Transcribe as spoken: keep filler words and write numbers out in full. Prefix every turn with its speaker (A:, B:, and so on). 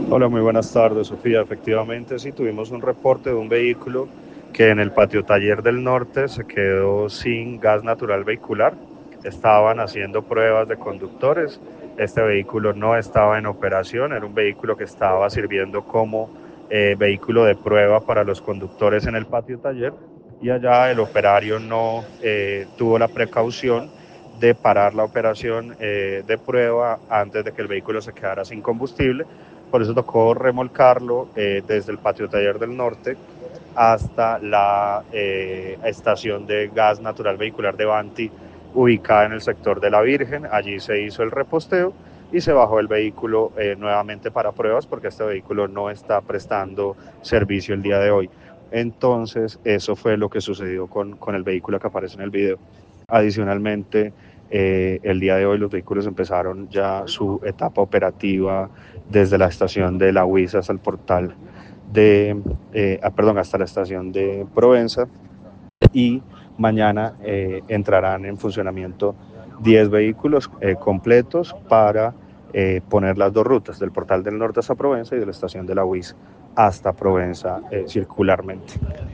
A: Hola, muy buenas tardes, Sofía. Efectivamente, sí, tuvimos un reporte de un vehículo que en el patio taller del norte se quedó sin gas natural vehicular. Estaban haciendo pruebas de conductores. Este vehículo no estaba en operación, era un vehículo que estaba sirviendo como eh, vehículo de prueba para los conductores en el patio taller y allá el operario no eh, tuvo la precaución de parar la operación eh, de prueba antes de que el vehículo se quedara sin combustible. Por eso tocó remolcarlo eh, desde el patio taller del norte hasta la eh, estación de gas natural vehicular de Banti, ubicada en el sector de la Virgen. Allí se hizo el reposteo y se bajó el vehículo eh, nuevamente para pruebas porque este vehículo no está prestando servicio el día de hoy. Entonces, eso fue lo que sucedió con, con el vehículo que aparece en el video. Adicionalmente, eh, el día de hoy los vehículos empezaron ya su etapa operativa desde la estación de La Huiza hasta el portal de, eh, ah, perdón, hasta la estación de Provenza y mañana eh, entrarán en funcionamiento diez vehículos eh, completos para eh, poner las dos rutas del portal del norte hasta Provenza y de la estación de La Huiza hasta Provenza eh, circularmente.